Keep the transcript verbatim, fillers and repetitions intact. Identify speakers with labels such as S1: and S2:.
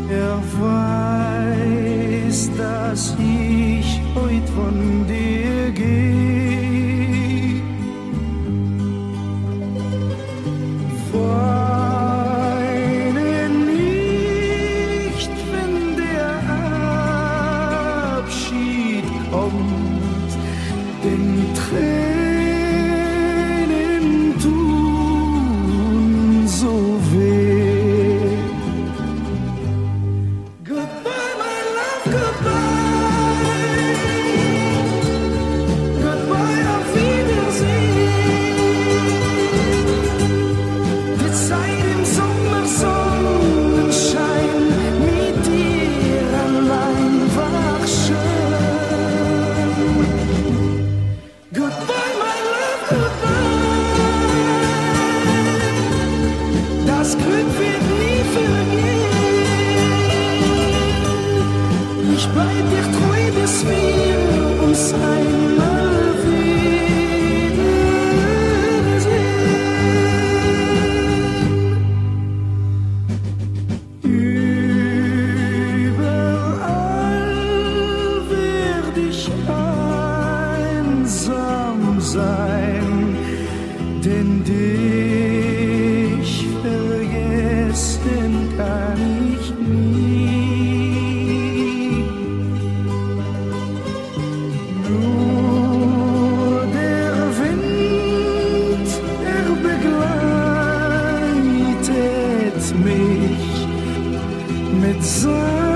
S1: Er weiß, dass ich heut von dir geh. Weine nicht, wenn der Abschied kommt, denn Tränen tun so weh. Goodbye, my love, goodbye. Goodbye, auf Wiedersehen. Die Zeit im Sommer, Sonnenschein, mit dir allein war schön. Goodbye, my love, goodbye. Das Glück wird nie vergehen. Ich bleib dir treu, bis wir uns einmal wiedersehen. Überall werd ich einsam sein, denn dich vergessen kann ich nie. Nur der Wind, er begleitet mich mit seinem